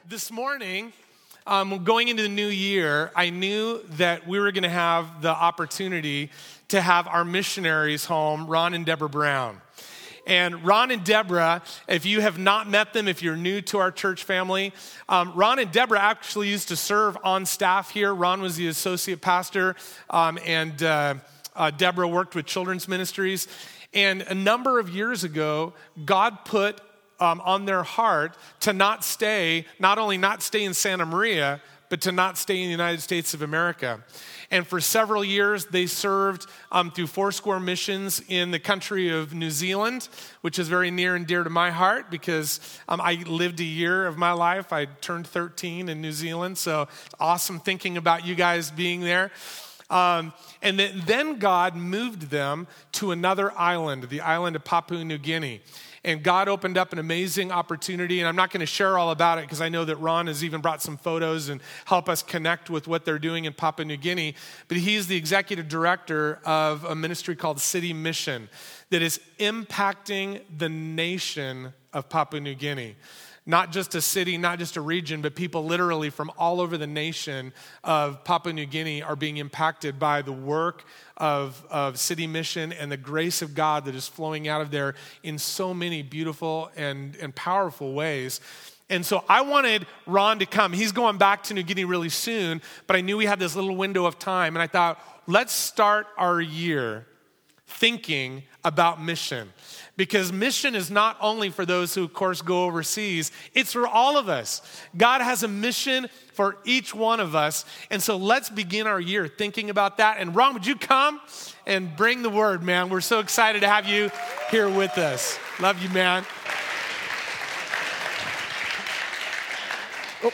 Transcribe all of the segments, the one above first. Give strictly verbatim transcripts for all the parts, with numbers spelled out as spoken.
This morning, um, going into the new year, I knew that we were going to have the opportunity to have our missionaries home, Ron and Deborah Brown. And Ron and Deborah, if you have not met them, if you're new to our church family, um, Ron and Deborah actually used to serve on staff here. Ron was the associate pastor, um, and uh, uh, Deborah worked with children's ministries. And a number of years ago, God put Um, on their heart to not stay, not only not stay in Santa Maria, but to not stay in the United States of America. And for several years, they served um, through Foursquare missions in the country of New Zealand, which is very near and dear to my heart because um, I lived a year of my life. I turned thirteen in New Zealand, so it's awesome thinking about you guys being there. Um, and then, then God moved them to another island, the island of Papua New Guinea. And God opened up an amazing opportunity, and I'm not going to share all about it because I know that Ron has even brought some photos and help us connect with what they're doing in Papua New Guinea. But he's the executive director of a ministry called City Mission that is impacting the nation of Papua New Guinea. Not just a city, not just a region, but people literally from all over the nation of Papua New Guinea are being impacted by the work of, of City Mission and the grace of God that is flowing out of there in so many beautiful and, and powerful ways. And so I wanted Ron to come. He's going back to New Guinea really soon, but I knew we had this little window of time, and I thought, let's start our year thinking about mission. Because mission is not only for those who, of course, go overseas. It's for all of us. God has a mission for each one of us. And so let's begin our year thinking about that. And Ron, would you come and bring the word, man? We're so excited to have you here with us. Love you, man. Oh.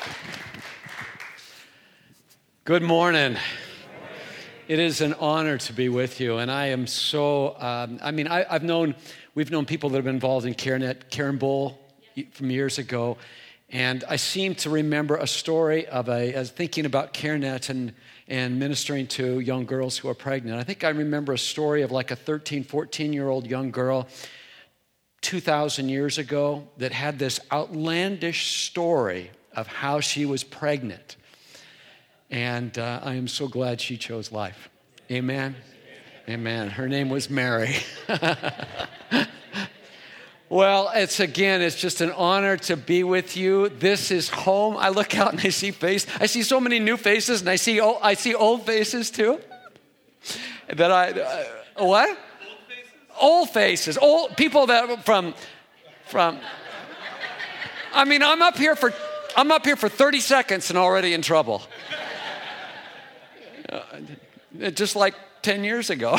Good morning. It is an honor to be with you. And I am so, um, I mean, I, I've known... We've known people that have been involved in CareNet, Karen Bowl from years ago, and I seem to remember a story of a, I was thinking about CareNet and, and ministering to young girls who are pregnant. I think I remember a story of like a thirteen, fourteen-year-old young girl two thousand years ago that had this outlandish story of how she was pregnant. And uh, I am so glad she chose life. Amen. Amen. Her name was Mary. Well, it's again, it's just an honor to be with you. This is home. I look out and I see faces. I see so many new faces, and I see old, I see old faces too. That I uh, what? Old faces. Old faces. Old people that from from. I mean, I'm up here for I'm up here for thirty seconds and already in trouble. Uh, just like ten years ago.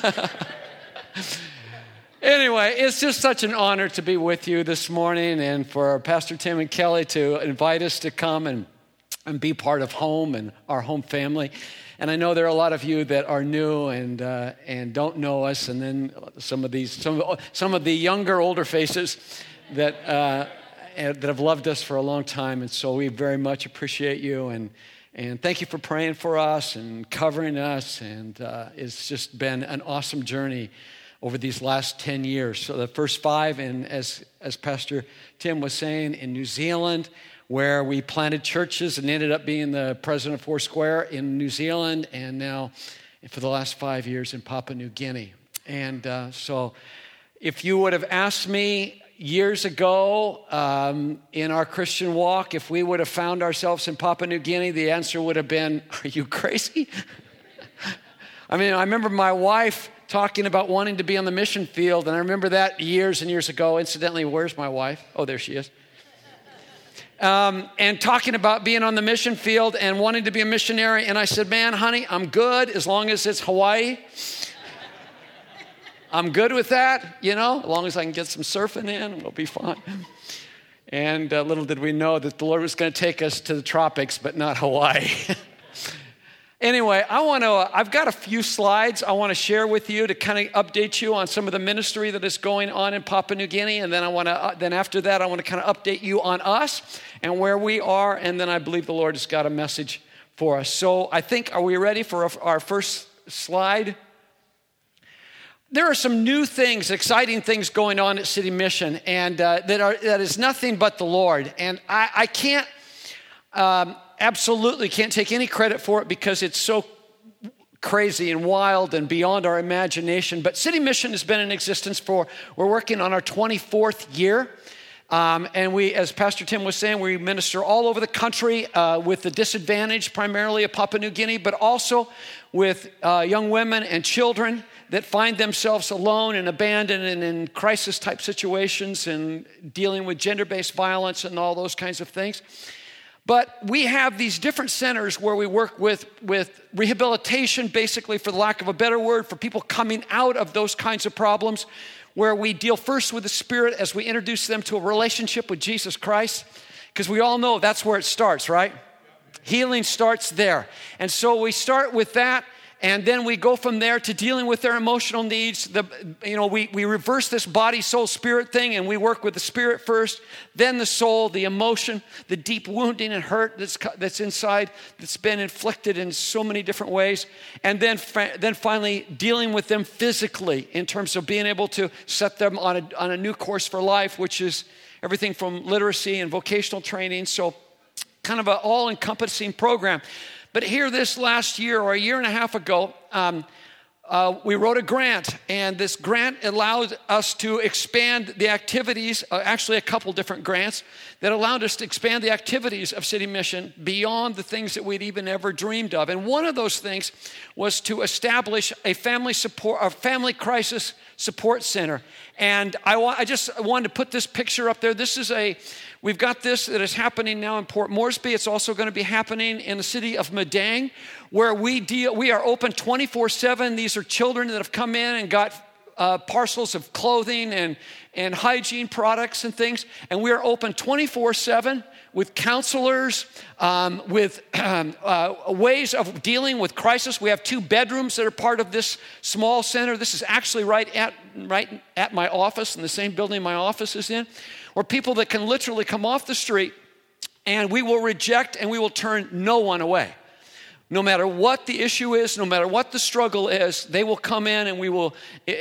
Anyway, it's just such an honor to be with you this morning and for Pastor Tim and Kelly to invite us to come and, and be part of home and our home family. And I know there are a lot of you that are new and uh, and don't know us, and then some of these some some of the younger, older faces that uh, that have loved us for a long time. And so we very much appreciate you, and and thank you for praying for us and covering us. And uh, it's just been an awesome journey over these last ten years. So the first five, and as, as Pastor Tim was saying, in New Zealand, where we planted churches and ended up being the president of Foursquare in New Zealand, and now for the last five years in Papua New Guinea. And uh, so if you would have asked me years ago um, in our Christian walk, if we would have found ourselves in Papua New Guinea, the answer would have been, are you crazy? I mean, I remember my wife talking about wanting to be on the mission field, and I remember that years and years ago. Incidentally, where's my wife? Oh, there she is. Um, and talking about being on the mission field and wanting to be a missionary, and I said, man, honey, I'm good as long as it's Hawaii. I'm good with that, you know, as long as I can get some surfing in, we'll be fine. And uh, little did we know that the Lord was going to take us to the tropics, but not Hawaii. Anyway, I want to, uh, I've got a few slides I want to share with you to kind of update you on some of the ministry that is going on in Papua New Guinea. And then I want to, uh, then after that, I want to kind of update you on us and where we are. And then I believe the Lord has got a message for us. So I think, are we ready for our first slide? There are some new things, exciting things going on at City Mission, and uh, that are that is nothing but the Lord. And I, I can't um, absolutely can't take any credit for it because it's so crazy and wild and beyond our imagination. But City Mission has been in existence for, we're working on our twenty-fourth year. Um, and we, as Pastor Tim was saying, we minister all over the country uh, with the disadvantaged, primarily of Papua New Guinea, but also with uh, young women and children that find themselves alone and abandoned and in crisis-type situations and dealing with gender-based violence and all those kinds of things. But we have these different centers where we work with, with rehabilitation, basically, for the lack of a better word, for people coming out of those kinds of problems, where we deal first with the Spirit as we introduce them to a relationship with Jesus Christ, because we all know that's where it starts, right? Healing starts there. And so we start with that, and then we go from there to dealing with their emotional needs. The, you know, we, we reverse this body, soul, spirit thing, and we work with the spirit first, then the soul, the emotion, the deep wounding and hurt that's, that's inside, that's been inflicted in so many different ways, and then, then finally dealing with them physically in terms of being able to set them on a, on a new course for life, which is everything from literacy and vocational training, so kind of an all-encompassing program. But here this last year or a year and a half ago, um, uh, we wrote a grant, and this grant allowed us to expand the activities, uh, actually a couple different grants, that allowed us to expand the activities of City Mission beyond the things that we'd even ever dreamed of. And one of those things was to establish a family support, a family crisis support center. And I, wa- I just wanted to put this picture up there. This is a We've got this that is happening now in Port Moresby. It's also going to be happening in the city of Madang, where we deal. We are open twenty-four seven. These are children that have come in and got uh, parcels of clothing and, and hygiene products and things. And we are open twenty-four seven with counselors, um, with um, uh, ways of dealing with crisis. We have two bedrooms that are part of this small center. This is actually right at, right at my office, in the same building my office is in, where people that can literally come off the street and we will reject and we will turn no one away. No matter what the issue is, no matter what the struggle is, they will come in and we will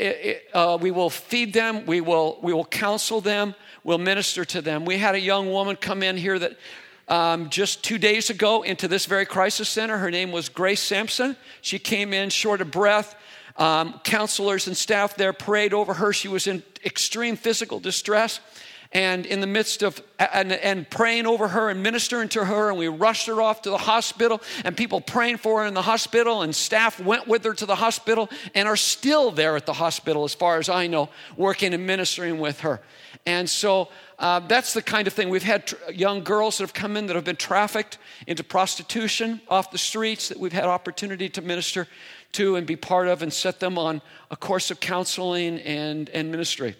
uh, we will feed them, we will we will counsel them, we'll minister to them. We had a young woman come in here that um, just two days ago into this very crisis center. Her name was Grace Sampson. She came in short of breath. Um, counselors and staff there prayed over her. She was in extreme physical distress. And in the midst of, and, and praying over her and ministering to her, and we rushed her off to the hospital, and people praying for her in the hospital, and staff went with her to the hospital and are still there at the hospital, as far as I know, working and ministering with her. And so uh, that's the kind of thing. We've had tr- young girls that have come in that have been trafficked into prostitution off the streets that we've had opportunity to minister to and be part of and set them on a course of counseling and, and ministry.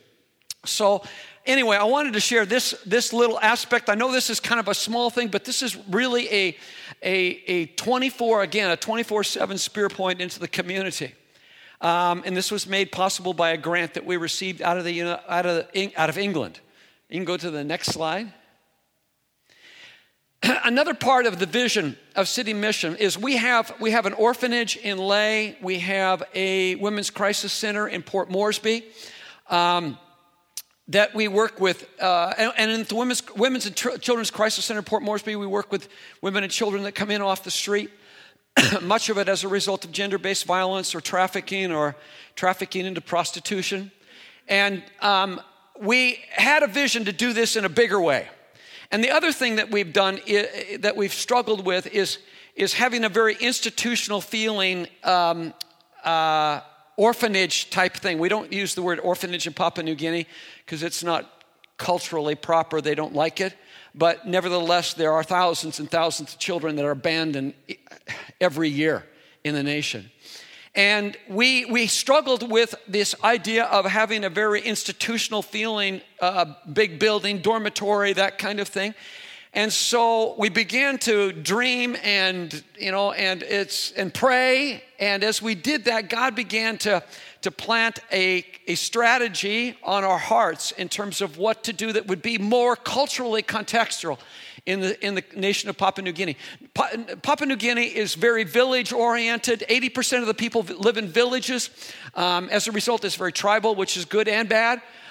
So anyway, I wanted to share this, this little aspect. I know this is kind of a small thing, but this is really a, a, a twenty-four, again, a twenty-four seven spear point into the community. Um, and this was made possible by a grant that we received out of, the, out, of the, out of England. You can go to the next slide. Another part of the vision of City Mission is we have, we have an orphanage in Lay. We have a women's crisis center in Port Moresby. Um, that we work with, uh, and, and in the Women's, Women's and Tr- Children's Crisis Center in Port Moresby, we work with women and children that come in off the street, much of it as a result of gender-based violence or trafficking or trafficking into prostitution. And um, we had a vision to do this in a bigger way. And the other thing that we've done, is, that we've struggled with is, is having a very institutional feeling um, uh, orphanage type thing. We don't use the word orphanage in Papua New Guinea because it's not culturally proper. They don't like it. But nevertheless, there are thousands and thousands of children that are abandoned every year in the nation. And we we struggled with this idea of having a very institutional feeling, uh, big building, dormitory, that kind of thing. And so we began to dream and, you know, and it's, and pray. And as we did that, God began to, to plant a, a strategy on our hearts in terms of what to do that would be more culturally contextual in the, in the nation of Papua New Guinea. Pa- Papua New Guinea is very village oriented. eighty percent of the people live in villages. Um, as a result, it's very tribal, which is good and bad.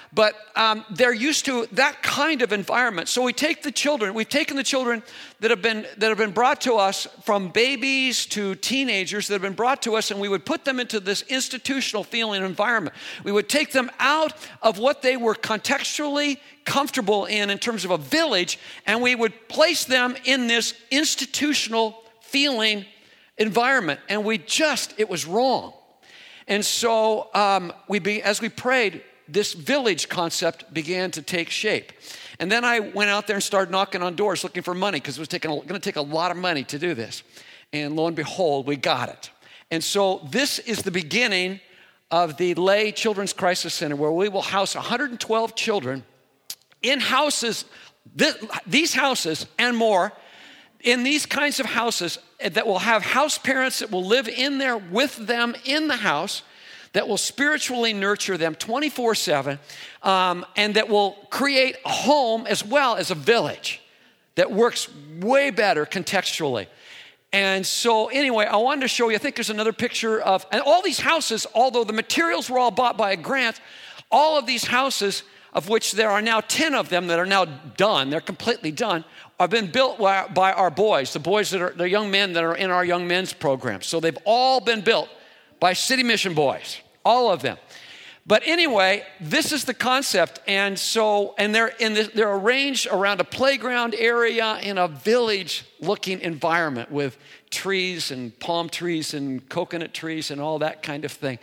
but um, they're used to that kind of environment. So we take the children, we've taken the children that have been that have been brought to us, from babies to teenagers that have been brought to us, and we would put them into this institutional feeling environment. We would take them out of what they were contextually comfortable in in terms of a village, and we would place them in this institutional feeling environment. And we just, it was wrong. And so um, we be, as we prayed, this village concept began to take shape. And then I went out there and started knocking on doors looking for money, because it was going to take a lot of money to do this. And lo and behold, we got it. And so this is the beginning of the Lay Children's Crisis Center, where we will house one hundred twelve children in houses, th- these houses and more, in these kinds of houses that will have house parents that will live in there with them in the house, that will spiritually nurture them twenty-four seven, um, and that will create a home as well as a village that works way better contextually. And so anyway, I wanted to show you, I think there's another picture of, and all these houses, although the materials were all bought by a grant, all of these houses, of which there are now ten of them that are now done, they're completely done, have been built by our boys, the boys that are, the young men that are in our young men's program. So they've all been built by City Mission boys, all of them. But anyway, this is the concept, and so, and they're in this, they're arranged around a playground area in a village-looking environment with trees and palm trees and coconut trees and all that kind of thing.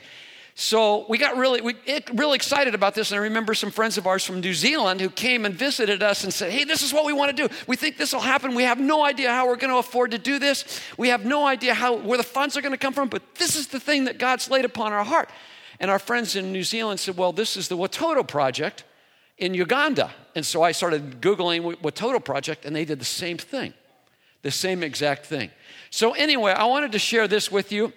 So we got really, we, it, really excited about this, and I remember some friends of ours from New Zealand who came and visited us and said, hey, this is what we want to do. We think this will happen. We have no idea how we're going to afford to do this. We have no idea how where the funds are going to come from, but this is the thing that God's laid upon our heart. And our friends in New Zealand said, well, this is the Watoto Project in Uganda. And so I started Googling Watoto Project, and they did the same thing, the same exact thing. So anyway, I wanted to share this with you.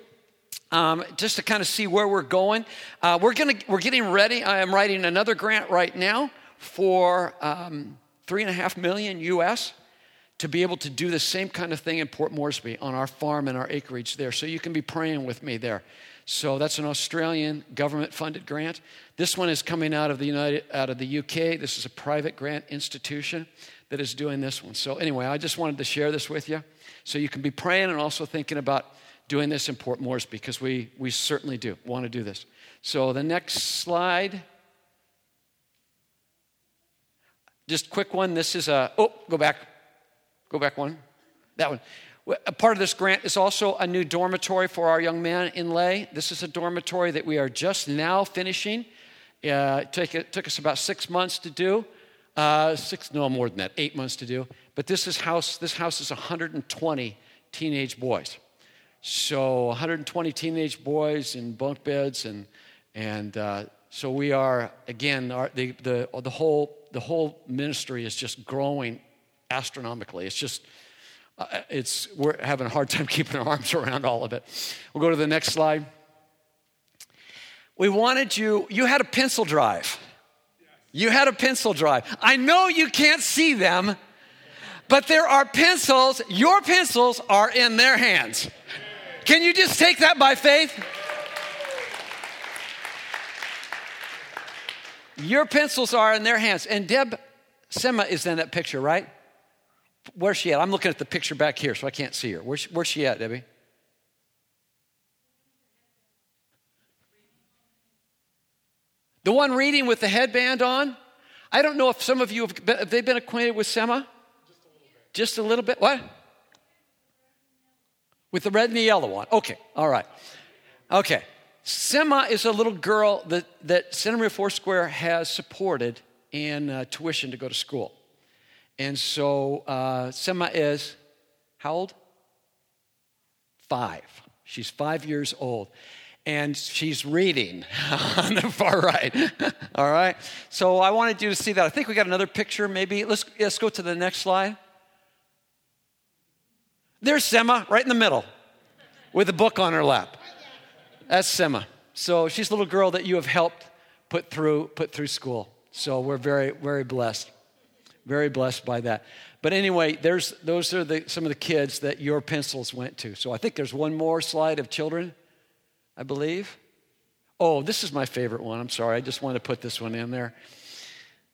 Um, just to kind of see where we're going. Uh, we're gonna we're getting ready. I am writing another grant right now for um, three and a half million U S to be able to do the same kind of thing in Port Moresby on our farm and our acreage there. So you can be praying with me there. So that's an Australian government-funded grant. This one is coming out of the United out of the U K. This is a private grant institution that is doing this one. So anyway, I just wanted to share this with you, so you can be praying and also thinking about doing this in Port Moresby, because we, we certainly do want to do this. So the next slide. Just quick one. This is a, oh, go back. Go back one. That one. A part of this grant is also a new dormitory for our young men in Lay. This is a dormitory that we are just now finishing. Uh, it, took, it took us about six months to do. Uh, six, no more than that, eight months to do. But this is house, this house is one hundred twenty teenage boys. So one hundred twenty teenage boys in bunk beds, and and uh, so we are again our, the the the whole the whole ministry is just growing astronomically. It's just uh, it's we're having a hard time keeping our arms around all of it. We'll go to the next slide. We wanted you. You had a pencil drive. You had a pencil drive. I know you can't see them, but there are pencils. Your pencils are in their hands. Can you just take that by faith? Your pencils are in their hands. And Deb Sema is in that picture, right? Where's she at? I'm looking at the picture back here, so I can't see her. Where's, where's she at, Debbie? The one reading with the headband on? I don't know if some of you have, been, have they been acquainted with Sema? Just a little bit. Just a little bit. What? With the red and the yellow one. Okay, all right. Okay. Sema is a little girl that, that Santa Maria Foursquare has supported in uh, tuition to go to school. And so uh, Sema is, how old? Five. She's five years old. And she's reading on the far right. All right? So I wanted you to see that. I think we got another picture maybe. Let's, let's go to the next slide. There's Sema right in the middle with a book on her lap. That's Sema. So she's a little girl that you have helped put through put through school. So we're very, very blessed. Very blessed by that. But anyway, there's those are the, some of the kids that your pencils went to. So I think there's one more slide of children, I believe. Oh, this is my favorite one. I'm sorry. I just wanted to put this one in there.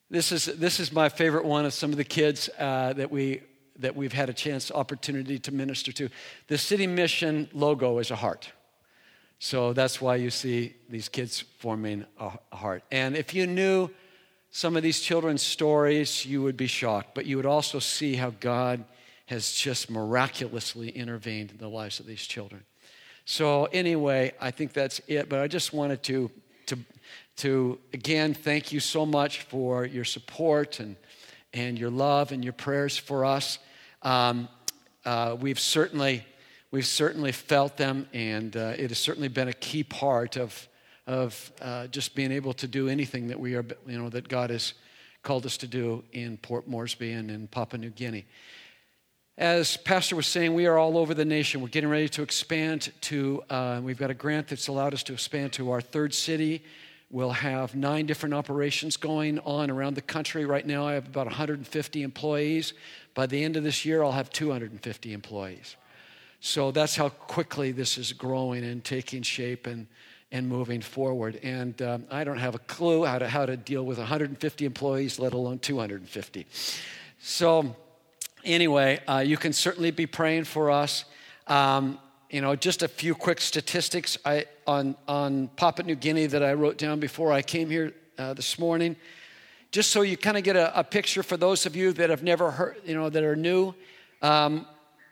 This is this is my favorite one of some of the kids uh, that we that we've had a chance, opportunity to minister to. The City Mission logo is a heart. So that's why you see these kids forming a heart. And if you knew some of these children's stories, you would be shocked. But you would also see how God has just miraculously intervened in the lives of these children. So anyway, I think that's it. But I just wanted to, to, to again, thank you so much for your support and, and your love and your prayers for us. Um, uh, we've certainly... We've certainly felt them, and uh, it has certainly been a key part of of uh, just being able to do anything that we are, you know, that God has called us to do in Port Moresby and in Papua New Guinea. As Pastor was saying, we are all over the nation. We're getting ready to expand to. Uh, we've got a grant that's allowed us to expand to our third city. We'll have nine different operations going on around the country. Right now, I have about one hundred fifty employees. By the end of this year, I'll have two hundred fifty employees. So that's how quickly this is growing and taking shape and, and moving forward. And um, I don't have a clue how to how to deal with one hundred fifty employees, let alone two hundred fifty. So anyway, uh, you can certainly be praying for us. Um, you know, just a few quick statistics I, on, on Papua New Guinea that I wrote down before I came here uh, this morning. Just so you kind of get a, a picture for those of you that have never heard, you know, that are new. Um,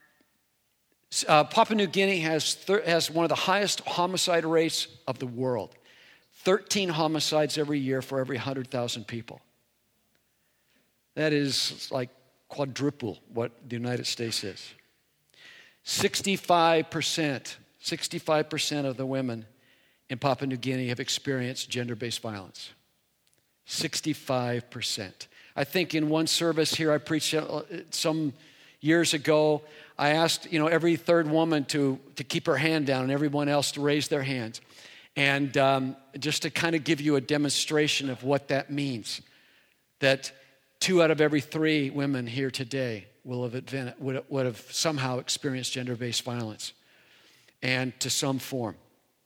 Uh, Papua New Guinea has, thir- has one of the highest homicide rates of the world. thirteen homicides every year for every one hundred thousand people. That is like quadruple what the United States is. sixty-five percent, sixty-five percent of the women in Papua New Guinea have experienced gender-based violence. sixty-five percent. I think in one service here I preached some years ago, I asked, you know, every third woman to, to keep her hand down and everyone else to raise their hands. And um, just to kind of give you a demonstration of what that means, that two out of every three women here today will have, advent, would, would have somehow experienced gender-based violence, and to some form.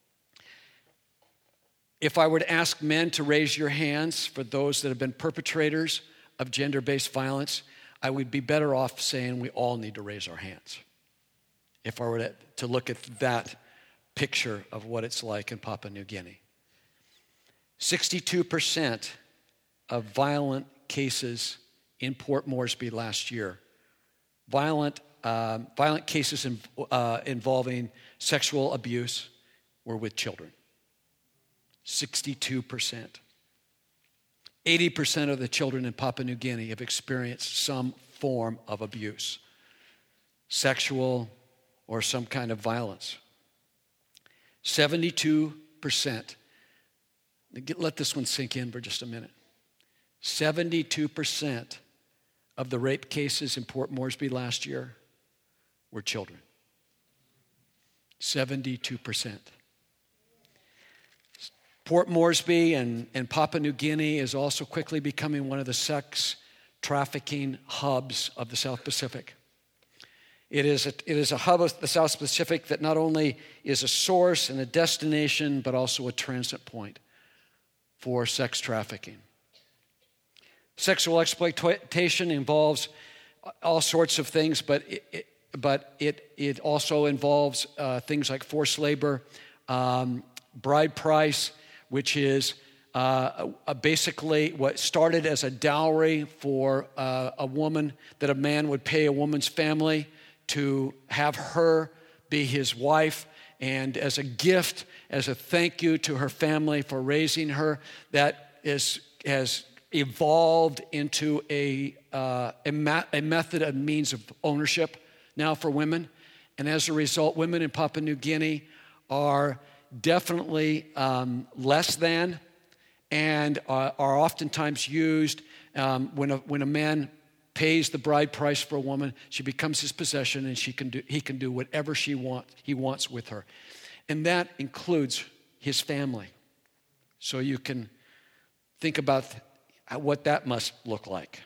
If I were to ask men to raise your hands for those that have been perpetrators of gender-based violence, I would be better off saying we all need to raise our hands. If I were to, to look at that picture of what it's like in Papua New Guinea. sixty-two percent of violent cases in Port Moresby last year, violent, uh, violent cases in, uh, involving sexual abuse were with children. sixty-two percent. eighty percent of the children in Papua New Guinea have experienced some form of abuse, sexual or some kind of violence. seventy-two percent. Let this one sink in for just a minute. seventy-two percent of the rape cases in Port Moresby last year were children. seventy-two percent. Port Moresby and, and Papua New Guinea is also quickly becoming one of the sex trafficking hubs of the South Pacific. It is a, it is a hub of the South Pacific that not only is a source and a destination, but also a transit point for sex trafficking. Sexual exploitation involves all sorts of things, but it, it, but it, it also involves uh, things like forced labor, um, bride price, which is uh, a, basically what started as a dowry for uh, a woman that a man would pay a woman's family to have her be his wife, and as a gift, as a thank you to her family for raising her, that is has evolved into a uh, a, ma- a method, a means of ownership now for women. And as a result, women in Papua New Guinea are definitely um, less than and uh, are oftentimes used um, when, a, when a man pays the bride price for a woman, she becomes his possession and she can do, he can do whatever she want, he wants with her. And that includes his family. So you can think about what that must look like.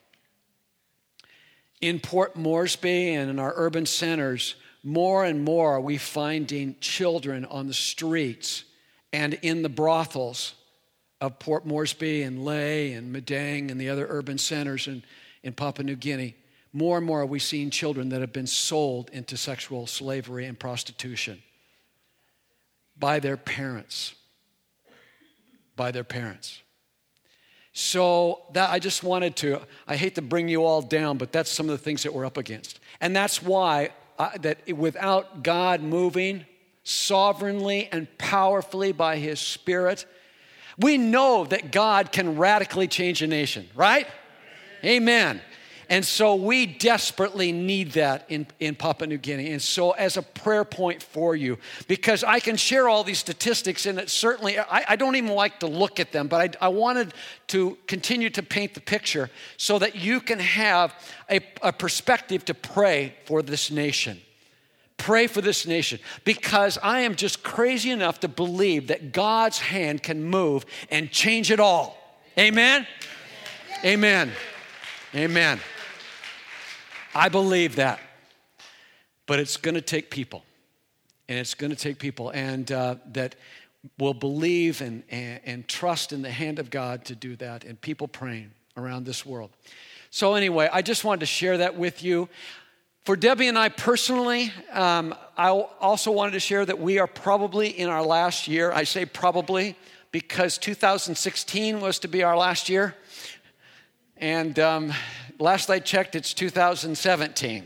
In Port Moresby and in our urban centers, more and more are we finding children on the streets and in the brothels of Port Moresby and Lae and Madang and the other urban centers in, in Papua New Guinea, more and more are we seeing children that have been sold into sexual slavery and prostitution by their parents. By their parents. So that I just wanted to, I hate to bring you all down, but that's some of the things that we're up against. And that's why I, that without God moving sovereignly and powerfully by his Spirit, we know that God can radically change a nation, right? Amen. And so we desperately need that in, in Papua New Guinea. And so as a prayer point for you, because I can share all these statistics, and it certainly, I, I don't even like to look at them, but I, I wanted to continue to paint the picture so that you can have a, a perspective to pray for this nation. Pray for this nation, because I am just crazy enough to believe that God's hand can move and change it all. Amen? Amen. Amen. I believe that, but it's going to take people, and it's going to take people and uh, that will believe and, and, and trust in the hand of God to do that, and people praying around this world. So anyway, I just wanted to share that with you. For Debbie and I personally, um, I also wanted to share that we are probably in our last year. I say probably because two thousand sixteen was to be our last year. And um, last I checked, it's two thousand seventeen.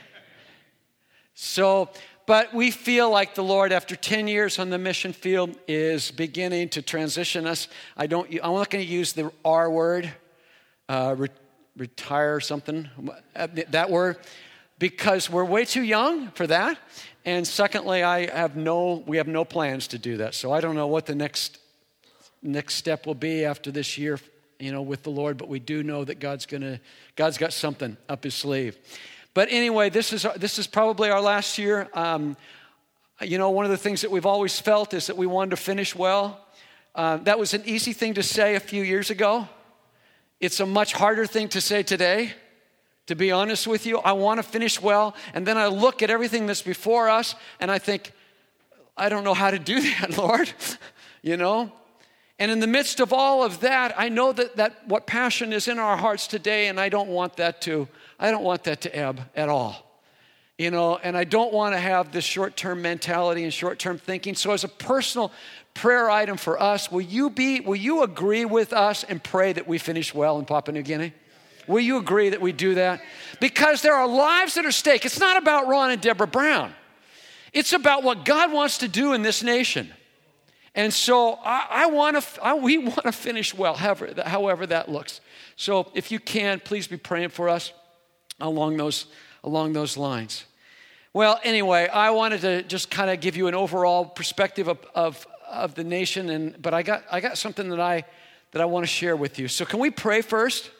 So, but we feel like the Lord, after ten years on the mission field, is beginning to transition us. I don't, I'm not going to use the R word, uh, re- retire or something, that word, because we're way too young for that. And secondly, I have no, we have no plans to do that. So I don't know what the next next step will be after this year, you know, with the Lord, but we do know that God's gonna, God's got something up his sleeve. But anyway, this is this is probably our last year. Um, you know, one of the things that we've always felt is that we wanted to finish well. Uh, that was an easy thing to say a few years ago. It's a much harder thing to say today. To be honest with you, I want to finish well, and then I look at everything that's before us, and I think, I don't know how to do that, Lord. You know. And in the midst of all of that, I know that, that what passion is in our hearts today, and I don't want that to, I don't want that to ebb at all. You know, and I don't want to have this short-term mentality and short-term thinking. So as a personal prayer item for us, will you be, will you agree with us and pray that we finish well in Papua New Guinea? Will you agree that we do that? Because there are lives that are at stake. It's not about Ron and Deborah Brown. It's about what God wants to do in this nation. And so I, I want to, I, we want to finish well, however, however that looks. So if you can, please be praying for us along those, along those lines. Well, anyway, I wanted to just kind of give you an overall perspective of, of, of the nation, and but I got, I got something that I, that I want to share with you. So can we pray first?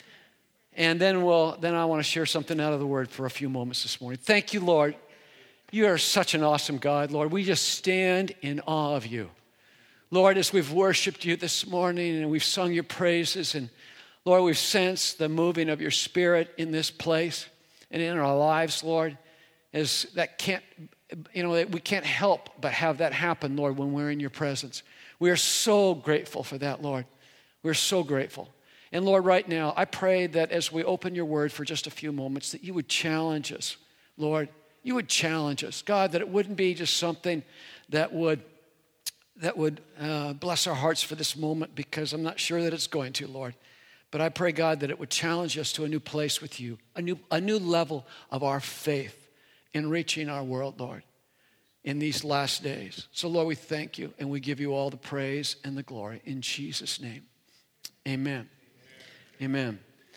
And then we'll, then I want to share something out of the Word for a few moments this morning. Thank you, Lord. You are such an awesome God, Lord. We just stand in awe of you. Lord, as we've worshiped you this morning and we've sung your praises, and Lord, we've sensed the moving of your Spirit in this place and in our lives, Lord, as that can't, you know, we can't help but have that happen, Lord, when we're in your presence. We are so grateful for that, Lord. We're so grateful. And Lord, right now, I pray that as we open your word for just a few moments, that you would challenge us, Lord. You would challenge us, God, that it wouldn't be just something that would that would uh, bless our hearts for this moment, because I'm not sure that it's going to, Lord. But I pray, God, that it would challenge us to a new place with you, a new, a new level of our faith in reaching our world, Lord, in these last days. So, Lord, we thank you, and we give you all the praise and the glory in Jesus' name. Amen. Amen. Amen.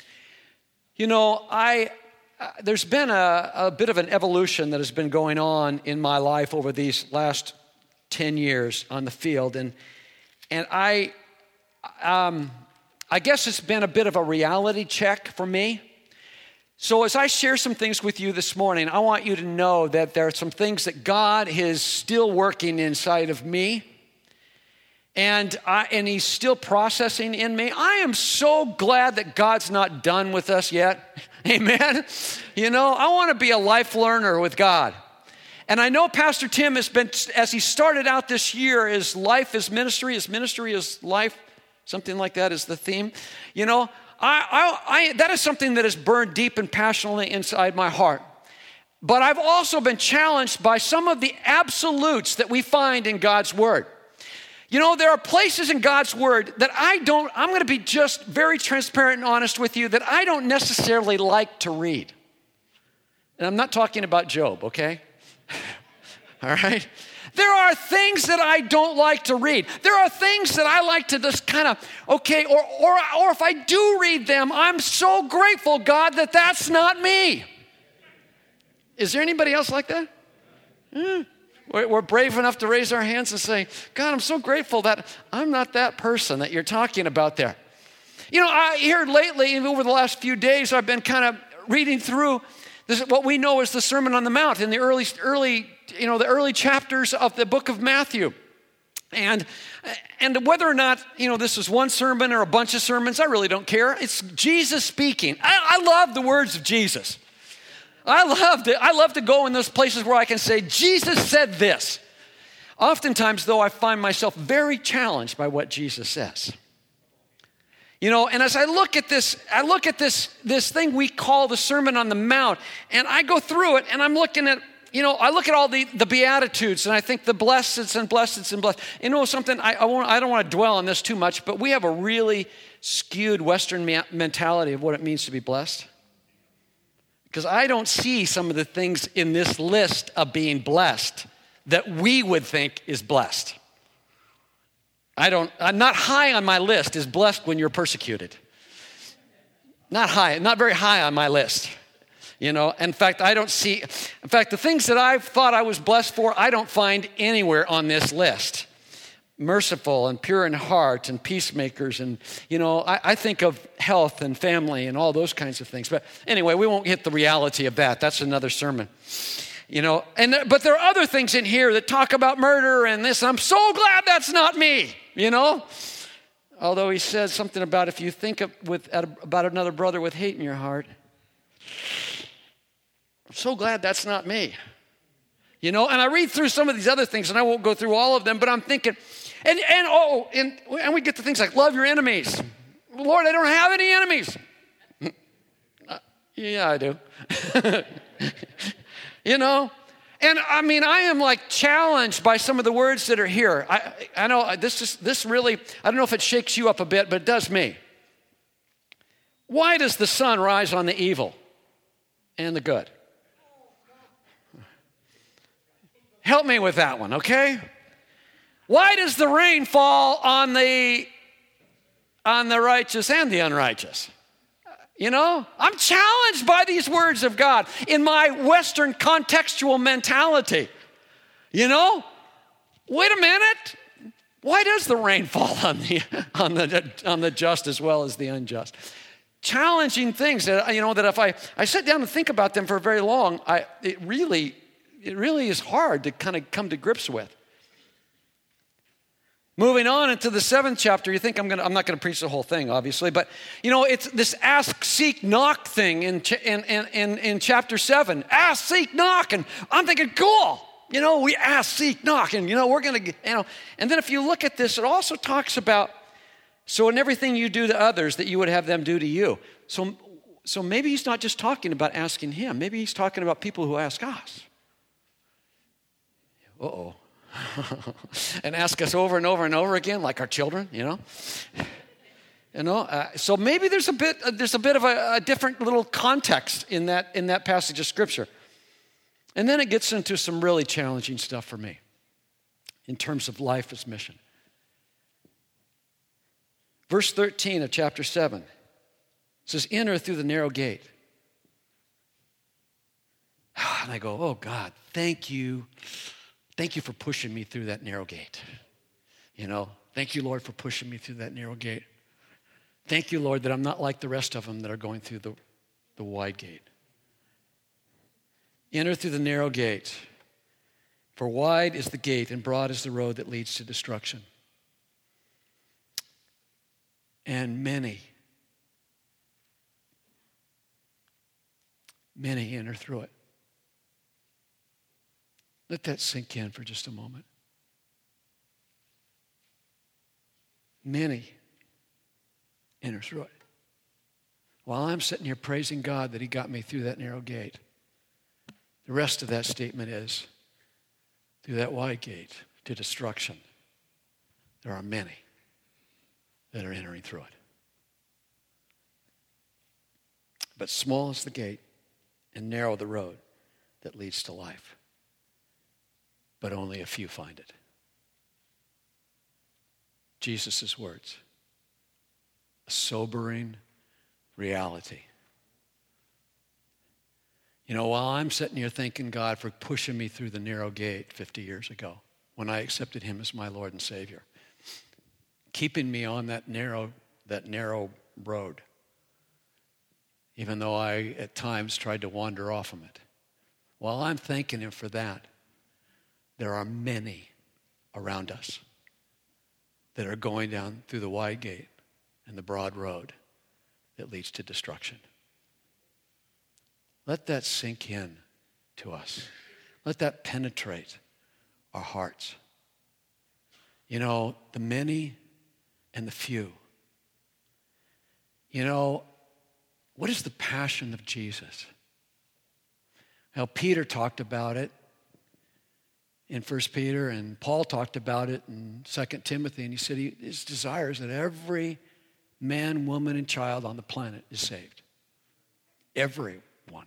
You know, I... Uh, there's been a, a bit of an evolution that has been going on in my life over these last ten years on the field, and and I, um, I guess it's been a bit of a reality check for me. So as I share some things with you this morning, I want you to know that there are some things that God is still working inside of me, and I, and He's still processing in me. I am so glad that God's not done with us yet. Amen. You know, I want to be a life learner with God. And I know Pastor Tim has been, as he started out this year, his life is ministry, his ministry is life, Something like that is the theme. You know, I, I, I, that is something that is burned deep and passionately inside my heart. But I've also been challenged by some of the absolutes that we find in God's Word. You know, there are places in God's Word that I don't, I'm going to be just very transparent and honest with you, that I don't necessarily like to read. And I'm not talking about Job, okay? All right? There are things that I don't like to read. There are things that I like to just kind of, okay, or, or, or if I do read them, I'm so grateful, God, that that's not me. Is there anybody else like that? Hmm. We're, we're brave enough to raise our hands and say, God, I'm so grateful that I'm not that person that you're talking about there. You know, I here lately, over the last few days, I've been kind of reading through this, what we know as the Sermon on the Mount in the early, early, you know, the early chapters of the book of Matthew. And, and whether or not, you know, this is one sermon or a bunch of sermons, I really don't care. It's Jesus speaking. I, I love the words of Jesus. I love to, I love to go in those places where I can say, Jesus said this. Oftentimes, though, I find myself very challenged by what Jesus says. You know, and as I look at this, I look at this, this thing we call the Sermon on the Mount, and I go through it, and I'm looking at, you know, I look at all the, the Beatitudes, and I think the blesseds and blesseds and blessed. You know something, I, I, won't, I don't want to dwell on this too much, but we have a really skewed Western ma- mentality of what it means to be blessed. Because I don't see some of the things in this list of being blessed that we would think is blessed. I don't, I'm not high on my list is blessed when you're persecuted. Not high, not very high on my list. You know, in fact, I don't see, in fact, the things that I thought I was blessed for, I don't find anywhere on this list. Merciful and pure in heart and peacemakers and, you know, I, I think of health and family and all those kinds of things. But anyway, we won't hit the reality of that. That's another sermon. You know, and but there are other things in here that talk about murder and this. I'm so glad that's not me, you know. Although he says something about if you think of, with, about another brother with hate in your heart, I'm so glad that's not me. You know, and I read through some of these other things, and I won't go through all of them, but I'm thinking, and and oh, and, and we get to things like love your enemies. Lord, I don't have any enemies. uh, yeah, I do. You know, and I mean, I am like challenged by some of the words that are here. I I know this is this really, I don't know if it shakes you up a bit, but it does me. Why does the sun rise on the evil and the good? Help me with that one, okay? Why does the rain fall on the on the righteous and the unrighteous? You know, I'm challenged by these words of God in my Western contextual mentality. You know, wait a minute. Why does the rain fall on the on the on the just as well as the unjust? Challenging things that, you know, that if I, I sit down and think about them for very long, I it really it really is hard to kind of come to grips with. Moving on into the seventh chapter, you think I'm going to, I'm not going to preach the whole thing, obviously, but, you know, it's this ask, seek, knock thing in, in, in, in chapter seven. Ask, seek, knock, and I'm thinking, cool. You know, we ask, seek, knock, and, you know, we're going to, you know. And then if you look at this, it also talks about, so in everything you do to others, that you would have them do to you. So, so maybe he's not just talking about asking him. Maybe he's talking about people who ask us. Uh-oh. And ask us over and over and over again, like our children, you know. You know, uh, so maybe there's a bit, uh, there's a bit of a, a different little context in that in that passage of scripture. And then it gets into some really challenging stuff for me in terms of life as mission. Verse thirteen of chapter seven says, "Enter through the narrow gate." And I go, "Oh God, thank you." Thank you for pushing me through that narrow gate. You know, thank you, Lord, for pushing me through that narrow gate. Thank you, Lord, that I'm not like the rest of them that are going through the, the wide gate. Enter through the narrow gate, for wide is the gate and broad is the road that leads to destruction. And many, many enter through it. Let that sink in for just a moment. Many enter through it. While I'm sitting here praising God that he got me through that narrow gate, the rest of that statement is, through that wide gate to destruction, there are many that are entering through it. But small is the gate and narrow the road that leads to life. But only a few find it. Jesus' words. A sobering reality. You know, while I'm sitting here thanking God for pushing me through the narrow gate fifty years ago, when I accepted him as my Lord and Savior, keeping me on that narrow, that narrow road, even though I at times tried to wander off of it. While I'm thanking him for that, there are many around us that are going down through the wide gate and the broad road that leads to destruction. Let that sink in to us. Let that penetrate our hearts. You know, the many and the few. You know, what is the passion of Jesus? Now, Peter talked about it in First Peter, and Paul talked about it in Second Timothy, and he said he, his desire is that every man, woman, and child on the planet is saved. Everyone.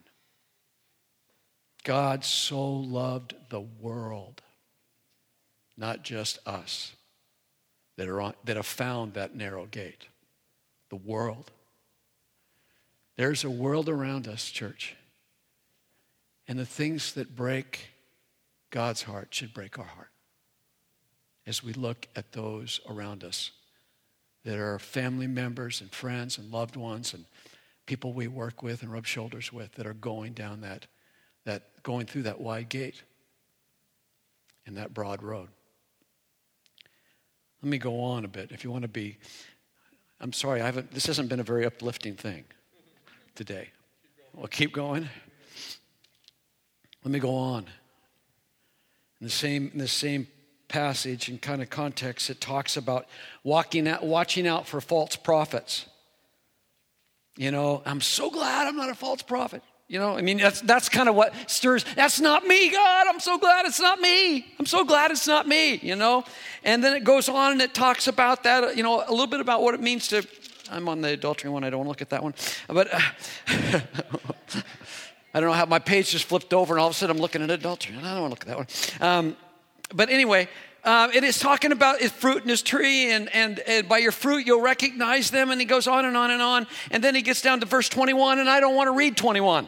God so loved the world, not just us, that are on, that have found that narrow gate. The world. There's a world around us, church. And the things that break God's heart should break our heart as we look at those around us that are family members and friends and loved ones and people we work with and rub shoulders with that are going down that, that going through that wide gate and that broad road. Let me go on a bit. If you want to be, I'm sorry, I haven't. This hasn't been a very uplifting thing today. We'll keep going. Let me go on. In the same, in the same passage and kind of context, it talks about walking out, watching out for false prophets. You know, I'm so glad I'm not a false prophet. You know, I mean, that's that's kind of what stirs. That's not me, God. I'm so glad it's not me. I'm so glad it's not me, you know. And then it goes on and it talks about that, you know, a little bit about what it means to, I'm on the adultery one. I don't want to look at that one. But uh, I don't know how my page just flipped over and all of a sudden I'm looking at adultery. I don't want to look at that one. Um, but anyway, uh, it is talking about his fruit in his tree, and, and, and by your fruit you'll recognize them. And he goes on and on and on. And then he gets down to verse twenty-one, and I don't want to read twenty-one.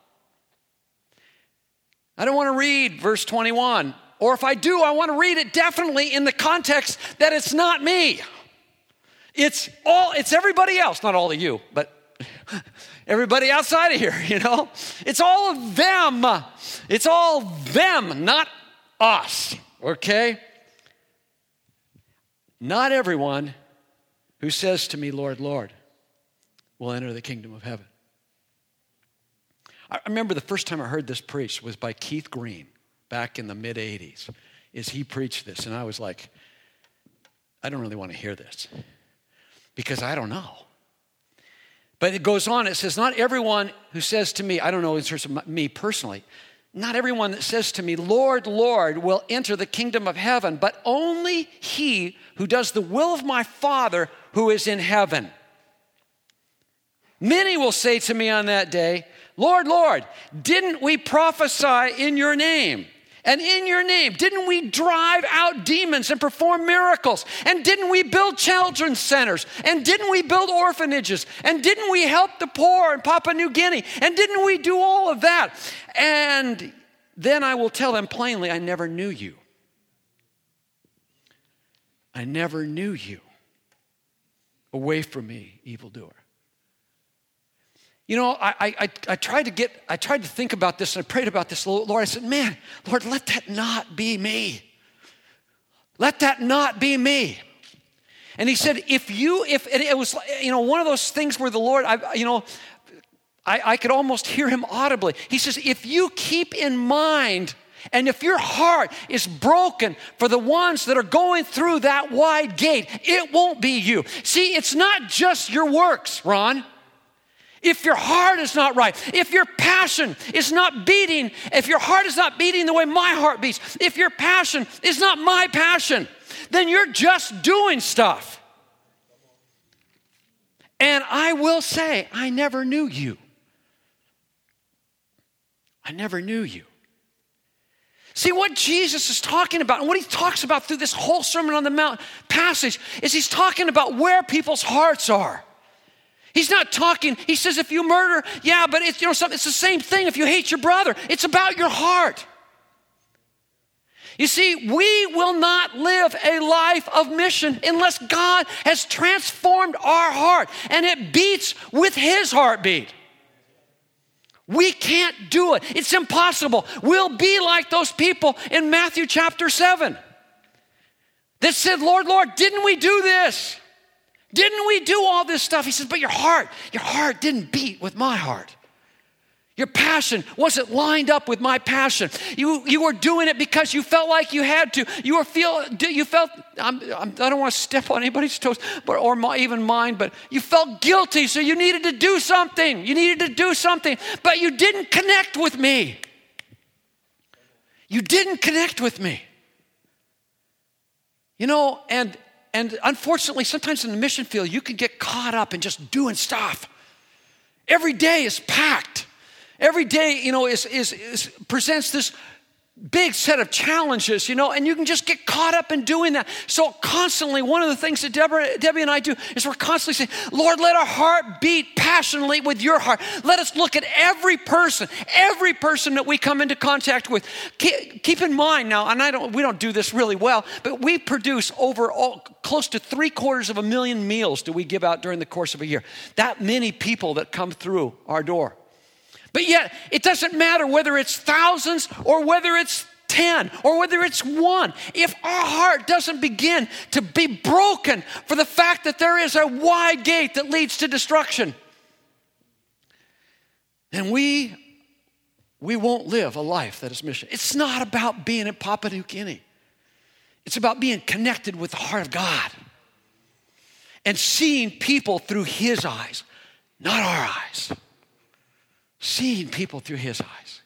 I don't want to read verse twenty-one. Or if I do, I want to read it definitely in the context that it's not me. It's all, it's everybody else, not all of you, but everybody outside of here, you know? It's all of them. It's all them, not us, okay? Not everyone who says to me, Lord, Lord, will enter the kingdom of heaven. I remember the first time I heard this preached was by Keith Green back in the mid eighties. Is he preached this, and I was like, I don't really want to hear this because I don't know. But it goes on, it says, not everyone who says to me, I don't know in terms of me personally, not everyone that says to me, Lord, Lord, will enter the kingdom of heaven, but only he who does the will of my Father who is in heaven. Many will say to me on that day, Lord, Lord, didn't we prophesy in your name? And in your name, didn't we drive out demons and perform miracles? And didn't we build children's centers? And didn't we build orphanages? And didn't we help the poor in Papua New Guinea? And didn't we do all of that? And then I will tell them plainly, I never knew you. I never knew you. Away from me, evildoer. You know, I, I I tried to get, I tried to think about this, and I prayed about this, Lord. I said, man, Lord, let that not be me. Let that not be me. And he said, if you, if it, it was, you know, one of those things where the Lord, I, you know, I, I could almost hear him audibly. He says, if you keep in mind And if your heart is broken for the ones that are going through that wide gate, it won't be you. See, it's not just your works, Ron. If your heart is not right, if your passion is not beating, if your heart is not beating the way my heart beats, if your passion is not my passion, then you're just doing stuff. And I will say, I never knew you. I never knew you. See, what Jesus is talking about, and what he talks about through this whole Sermon on the Mount passage, is he's talking about where people's hearts are. He's not talking, he says if you murder, yeah, but it's, you know, something, it's the same thing if you hate your brother. It's about your heart. You see, we will not live a life of mission unless God has transformed our heart and it beats with his heartbeat. We can't do it. It's impossible. We'll be like those people in Matthew chapter seven that said, Lord, Lord, didn't we do this? Didn't we do all this stuff? He says, but your heart, your heart didn't beat with my heart. Your passion wasn't lined up with my passion. You, you were doing it because you felt like you had to. You were feel you felt. I'm, I'm, I don't want to step on anybody's toes, but or my, even mine. But you felt guilty, so you needed to do something. You needed to do something, but you didn't connect with me. You didn't connect with me. You know, and and unfortunately, sometimes in the mission field, you can get caught up in just doing stuff. Every day is packed. Every day, you know, is, is, is presents this big set of challenges, you know, and you can just get caught up in doing that. So constantly, one of the things that Deborah, Debbie and I do is we're constantly saying, Lord, let our heart beat passionately with your heart. Let us look at every person, every person that we come into contact with. Keep, keep in mind now, and I don't, we don't do this really well, but we produce over all, close to three quarters of a million meals do we give out during the course of a year. That many people that come through our door. But yet, it doesn't matter whether it's thousands or whether it's ten or whether it's one. If our heart doesn't begin to be broken for the fact that there is a wide gate that leads to destruction, then we, we won't live a life that is mission. It's not about being in Papua New Guinea. It's about being connected with the heart of God and seeing people through his eyes, not our eyes. Seeing people through his eyes.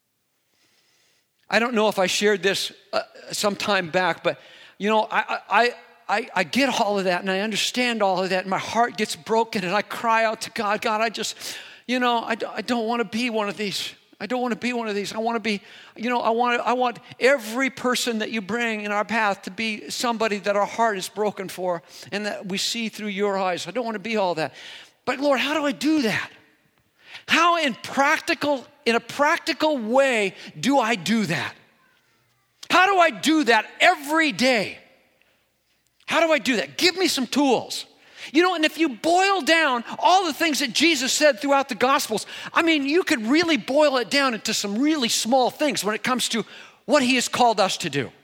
I don't know if I shared this uh, some time back, but you know, I, I, I, I get all of that and I understand all of that and my heart gets broken and I cry out to God, God, I just, you know, I, I don't want to be one of these. I don't want to be one of these. I want to be, you know, I want I want every person that you bring in our path to be somebody that our heart is broken for and that we see through your eyes. I don't want to be all that. But Lord, how do I do that? How in practical, in a practical way do I do that? How do I do that every day? How do I do that? Give me some tools. You know, and if you boil down all the things that Jesus said throughout the Gospels, I mean, you could really boil it down into some really small things when it comes to what he has called us to do.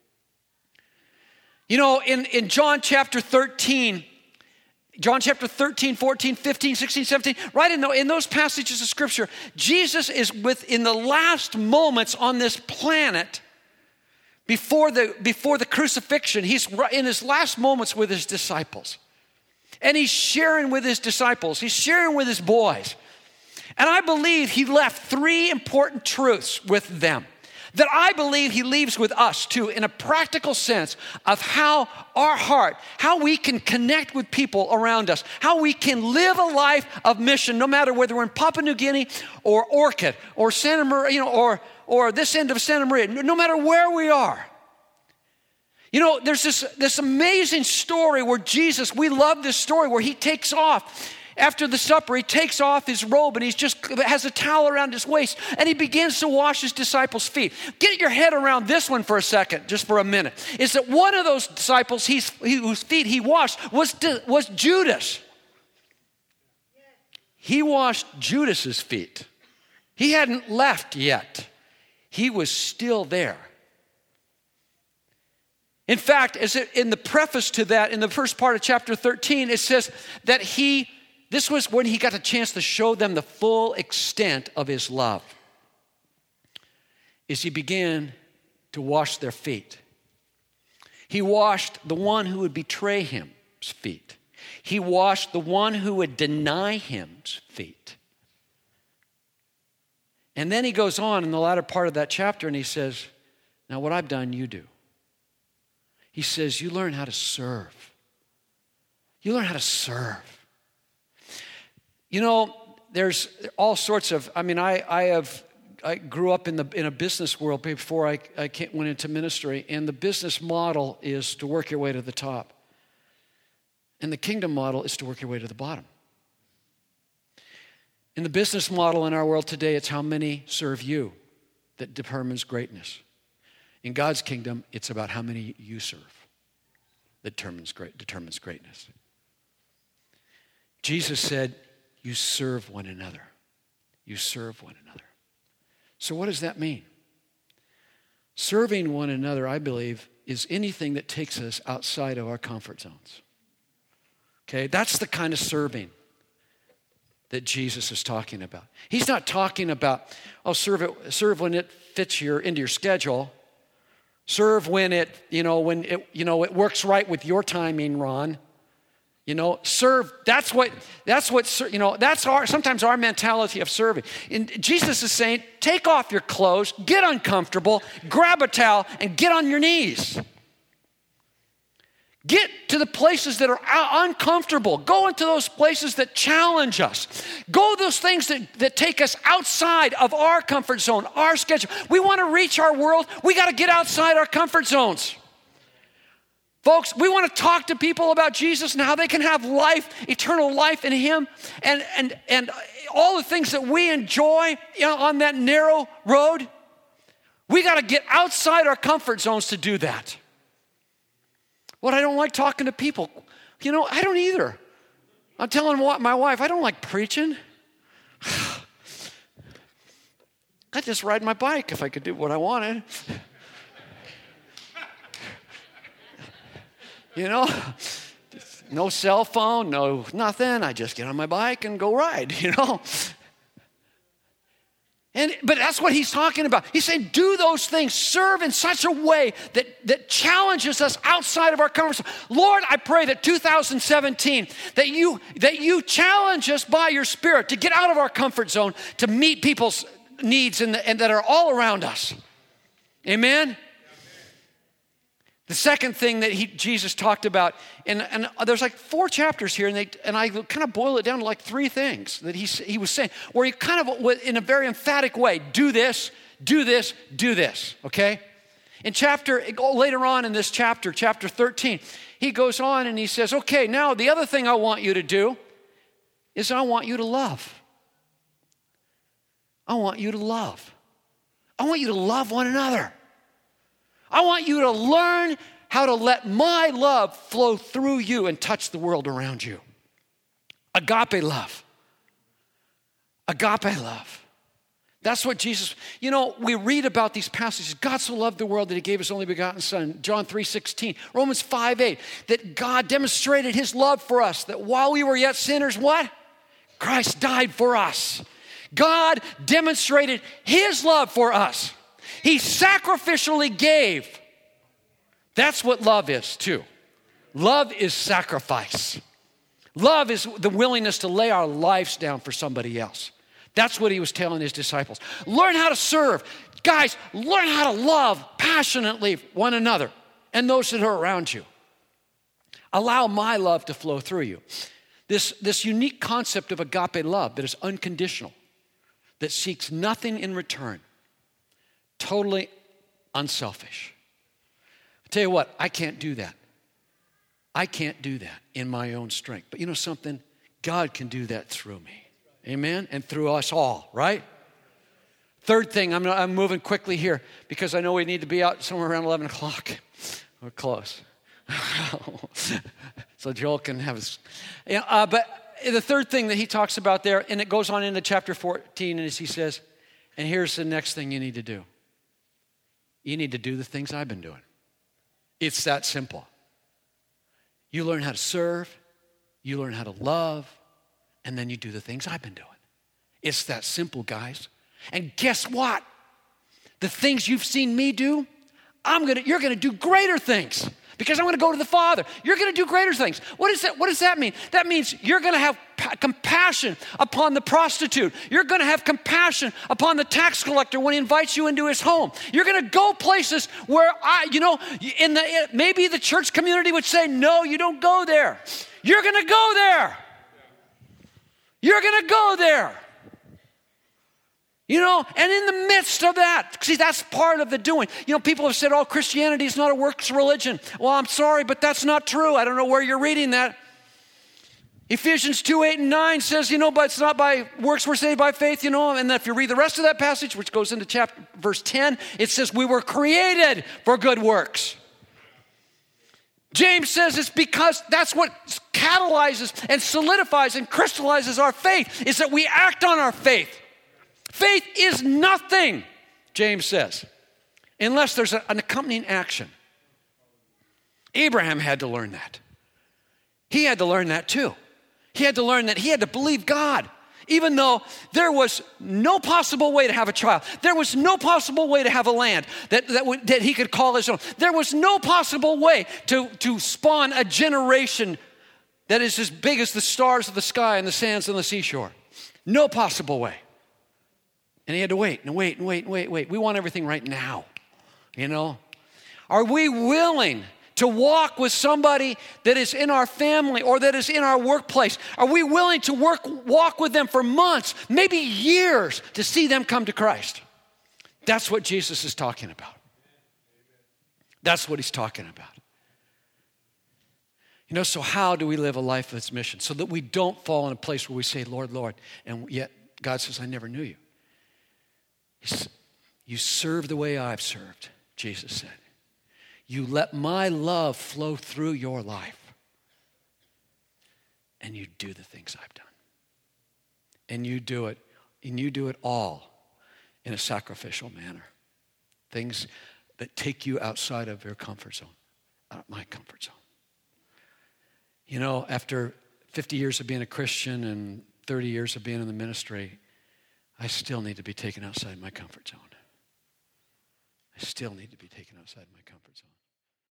You know, in, in John chapter thirteen, John chapter thirteen, fourteen, fifteen, sixteen, seventeen, right in, the, in those passages of Scripture, Jesus is within the last moments on this planet before the, before the crucifixion. He's in his last moments with his disciples. And he's sharing with his disciples. He's sharing with his boys. And I believe he left three important truths with them that I believe he leaves with us too in a practical sense of how our heart, how we can connect with people around us, how we can live a life of mission no matter whether we're in Papua New Guinea or Orchid or Santa Maria, you know, or, or this end of Santa Maria, no matter where we are. You know, there's this, this amazing story where Jesus, we love this story where he takes off. After the supper, he takes off his robe and he's just has a towel around his waist and he begins to wash his disciples' feet. Get your head around this one for a second, just for a minute. Is that one of those disciples he's, he, whose feet he washed was, was Judas. He washed Judas's feet. He hadn't left yet. He was still there. In fact, as it, in the preface to that, in the first part of chapter thirteen, it says that he, this was when he got a chance to show them the full extent of his love. is he began to wash their feet. He washed the one who would betray him's feet. He washed the one who would deny him's feet. And then he goes on in the latter part of that chapter and he says, now what I've done, you do. He says, you learn how to serve. You learn how to serve. You know, there's all sorts of, I mean, I, I have, I grew up in the in a business world before I, I came, went into ministry, and the business model is to work your way to the top. And the kingdom model is to work your way to the bottom. In the business model in our world today, it's how many serve you that determines greatness. In God's kingdom, it's about how many you serve that determines, great, determines greatness. Jesus said, you serve one another. You serve one another. So what does that mean? Serving one another, I believe, is anything that takes us outside of our comfort zones. Okay, that's the kind of serving that Jesus is talking about. He's not talking about, oh, serve it, serve when it fits your into your schedule. Serve when it, you know, when it, you know, it works right with your timing, Ron. You know, serve, that's what, that's what, you know, that's our, sometimes our mentality of serving. And Jesus is saying, take off your clothes, get uncomfortable, grab a towel, and get on your knees. Get to the places that are uncomfortable. Go into those places that challenge us. Go those things that, that take us outside of our comfort zone, our schedule. We want to reach our world. We got to get outside our comfort zones. Folks, we want to talk to people about Jesus and how they can have life, eternal life in him, and, and, and all the things that we enjoy, you know, on that narrow road. We got to get outside our comfort zones to do that. What I don't like talking to people, you know, I don't either. I'm telling my wife, I don't like preaching. I'd just ride my bike if I could do what I wanted. You know, no cell phone, no nothing. I just get on my bike and go ride, you know. And but that's what he's talking about. He's saying, do those things, serve in such a way that, that challenges us outside of our comfort zone. Lord, I pray that two thousand seventeen, that you, that you challenge us by your Spirit to get out of our comfort zone, to meet people's needs in the, and that are all around us. Amen? The second thing that he, Jesus talked about, and, and there's like four chapters here, and, they, and I kind of boil it down to like three things that he, he was saying, where he kind of, in a very emphatic way, do this, do this, do this, okay? In chapter, later on in this chapter, chapter thirteen, he goes on and he says, okay, now the other thing I want you to do is I want you to love. I want you to love. I want you to love one another. I want you to learn how to let my love flow through you and touch the world around you. Agape love. Agape love. That's what Jesus, you know, we read about these passages. God so loved the world that he gave his only begotten son, John three sixteen, Romans five eight, that God demonstrated his love for us, that while we were yet sinners, what? Christ died for us. God demonstrated his love for us. He sacrificially gave. That's what love is too. Love is sacrifice. Love is the willingness to lay our lives down for somebody else. That's what he was telling his disciples. Learn how to serve. Guys, learn how to love passionately one another and those that are around you. Allow my love to flow through you. This, this unique concept of agape love that is unconditional, that seeks nothing in return. Totally unselfish. I tell you what, I can't do that. I can't do that in my own strength. But you know something? God can do that through me. Amen? And through us all, right? Third thing, I'm, I'm moving quickly here because I know we need to be out somewhere around eleven o'clock. We're close. So Joel can have his... Yeah, uh, but the third thing that he talks about there, and it goes on into chapter fourteen, and as he says, and here's the next thing you need to do. You need to do the things I've been doing. It's that simple. You learn how to serve, you learn how to love, and then you do the things I've been doing. It's that simple, guys. And guess what? The things you've seen me do, I'm gonna, you're gonna do greater things because I'm gonna go to the Father. You're gonna do greater things. What is that? What does that mean? That means you're gonna have pa- compassion upon the prostitute. You're gonna have compassion upon the tax collector when he invites you into his home. You're gonna go places where I, you know, in the maybe the church community would say, no, you don't go there. You're gonna go there. You're gonna go there. You know, and in the midst of that, see, that's part of the doing. You know, people have said, oh, Christianity is not a works religion. Well, I'm sorry, but that's not true. I don't know where you're reading that. Ephesians two, eight, and nine says, you know, but it's not by works we're saved by faith, you know. And if you read the rest of that passage, which goes into chapter verse ten, it says we were created for good works. James says it's because that's what catalyzes and solidifies and crystallizes our faith, is that we act on our faith. Faith is nothing, James says, unless there's a, an accompanying action. Abraham had to learn that. He had to learn that too. He had to learn that he had to believe God, even though there was no possible way to have a child. There was no possible way to have a land that, that, w- that he could call his own. There was no possible way to, to spawn a generation that is as big as the stars of the sky and the sands on the seashore. No possible way. And he had to wait and wait and wait and wait and wait. We want everything right now, you know? Are we willing to walk with somebody that is in our family or that is in our workplace? Are we willing to work, walk with them for months, maybe years, to see them come to Christ? That's what Jesus is talking about. That's what he's talking about. You know, so how do we live a life of its mission? So that we don't fall in a place where we say, Lord, Lord, and yet God says, I never knew you. You serve the way I've served, Jesus said. You let my love flow through your life. And you do the things I've done. And you do it, and you do it all in a sacrificial manner. Things that take you outside of your comfort zone, out of my comfort zone. You know, after fifty years of being a Christian and thirty years of being in the ministry, I still need to be taken outside my comfort zone. I still need to be taken outside my comfort zone.